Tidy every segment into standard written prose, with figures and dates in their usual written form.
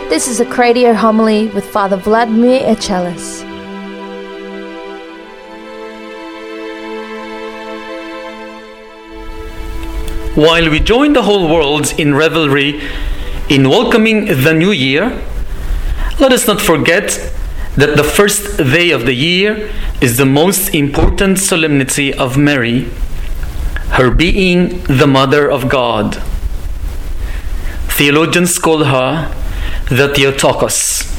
This is a Cradio homily with Father Vladimir Echelis. While we join the whole world in revelry in welcoming the new year, let us not forget that the first day of the year is the most important solemnity of Mary, her being the Mother of God. Theologians call her the Theotokos.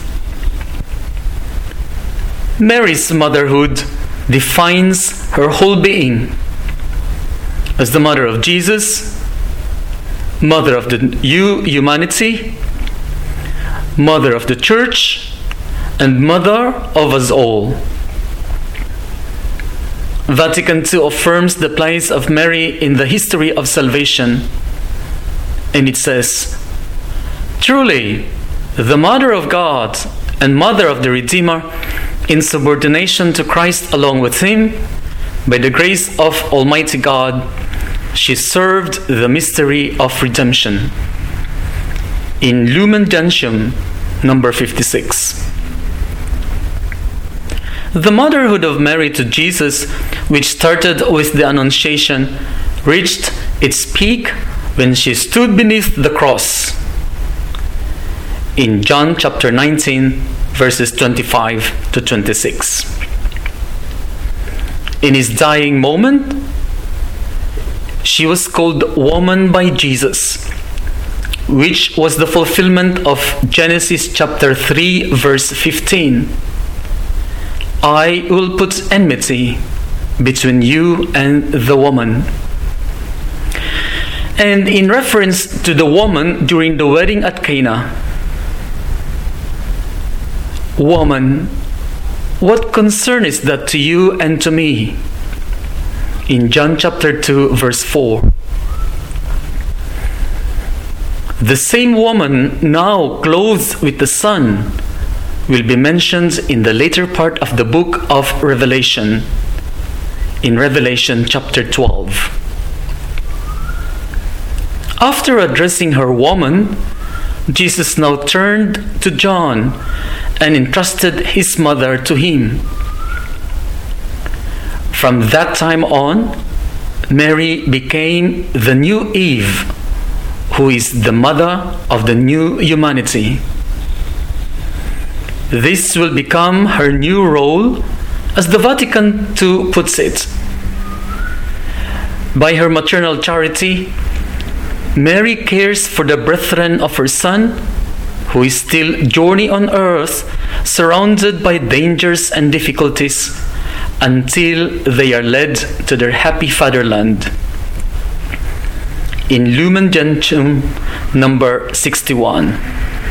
Mary's motherhood defines her whole being as the mother of Jesus, mother of the new humanity, mother of the Church, and mother of us all. Vatican II affirms the place of Mary in the history of salvation, and it says, "Truly, the Mother of God and Mother of the Redeemer, in subordination to Christ along with Him, by the grace of Almighty God, she served the mystery of redemption." In Lumen Gentium, number 56. The motherhood of Mary to Jesus, which started with the Annunciation, reached its peak when she stood beneath the cross. In John chapter 19, verses 25 to 26. In his dying moment, she was called woman by Jesus, which was the fulfillment of Genesis chapter 3, verse 15. "I will put enmity between you and the woman." And in reference to the woman during the wedding at Cana, "Woman, what concern is that to you and to me?" In John chapter 2, verse 4. The same woman now clothed with the sun will be mentioned in the later part of the book of Revelation, in Revelation chapter 12. After addressing her woman, Jesus now turned to John and entrusted his mother to him. From that time on, Mary became the new Eve, who is the mother of the new humanity. This will become her new role, as the Vatican II puts it. By her maternal charity, Mary cares for the brethren of her Son, who is still journeying on earth, surrounded by dangers and difficulties, until they are led to their happy fatherland. In Lumen Gentium, number 61.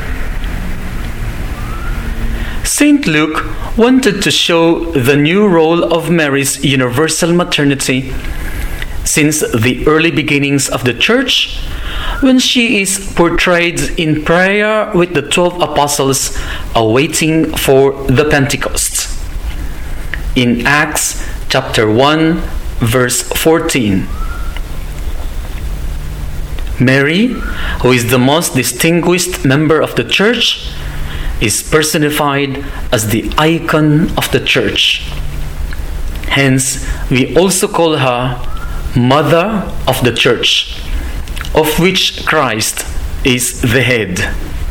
Saint Luke wanted to show the new role of Mary's universal maternity since the early beginnings of the Church, when she is portrayed in prayer with the 12 apostles awaiting for the Pentecost. In Acts chapter 1, verse 14. Mary, who is the most distinguished member of the Church, is personified as the icon of the Church. Hence, we also call her Mother of the Church, of which Christ is the head.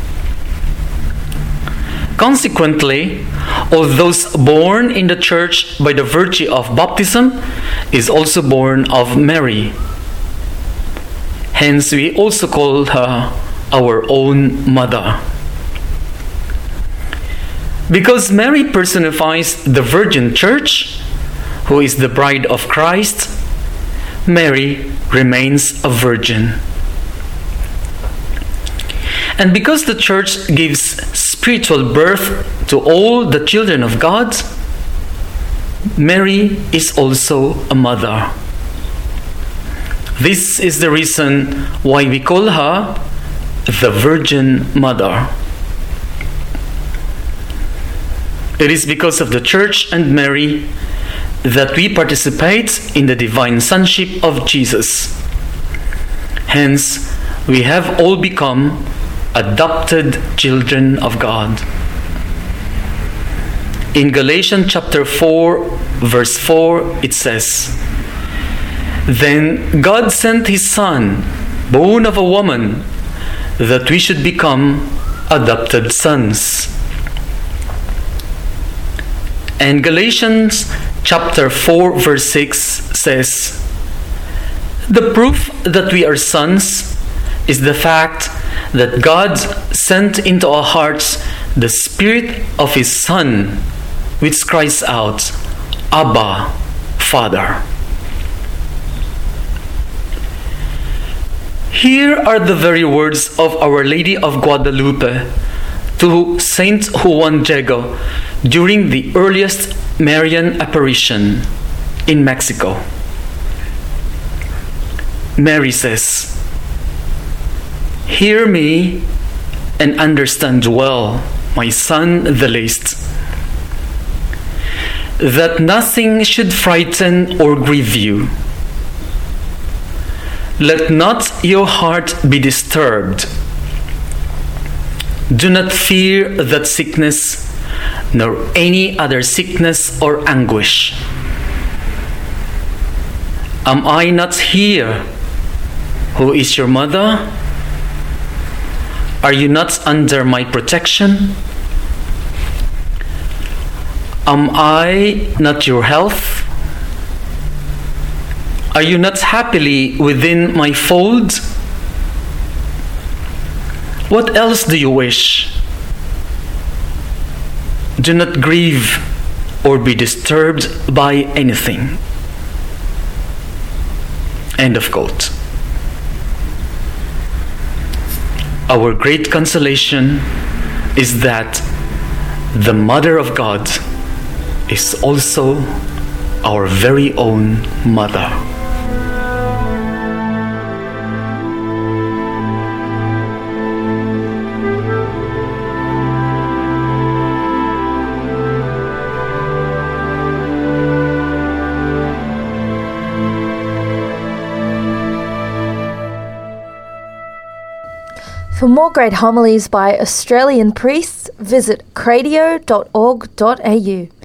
Consequently, all those born in the Church by the virtue of baptism is also born of Mary. Hence, we also call her our own mother. Because Mary personifies the Virgin Church, who is the bride of Christ, Mary remains a virgin. And because the Church gives spiritual birth to all the children of God, Mary is also a mother. This is the reason why we call her the Virgin Mother. It is because of the Church and Mary that we participate in the divine sonship of Jesus. Hence, we have all become adopted children of God. In Galatians chapter 4, verse 4, it says, "Then God sent his Son, born of a woman, that we should become adopted sons." And Galatians chapter 4, verse 6 says, "The proof that we are sons is the fact that God sent into our hearts the Spirit of his Son, which cries out, 'Abba, Father.'" Here are the very words of Our Lady of Guadalupe to Saint Juan Diego during the earliest Marian apparition in Mexico. Mary says, "Hear me and understand well, my son the least, that nothing should frighten or grieve you. Let not your heart be disturbed. Do not fear that sickness, nor any other sickness or anguish. Am I not here, who is your mother? Are you not under my protection? Am I not your health? Are you not happily within my fold? What else do you wish? Do not grieve or be disturbed by anything." End of quote. Our great consolation is that the Mother of God is also our very own mother. For more great homilies by Australian priests, visit cradio.org.au.